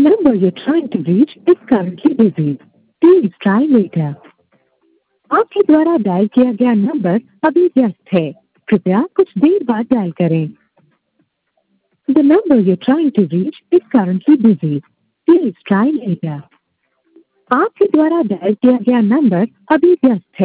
number you're trying to reach is currently busy. Please try later. आपके द्वारा dial किया गया नंबर अभी व्यस्त है, कृपया कुछ देर बाद डायल करें। The number you're trying to reach is currently busy. Please try later. आपके द्वारा डायल किया गया नंबर अभी व्यस्त है,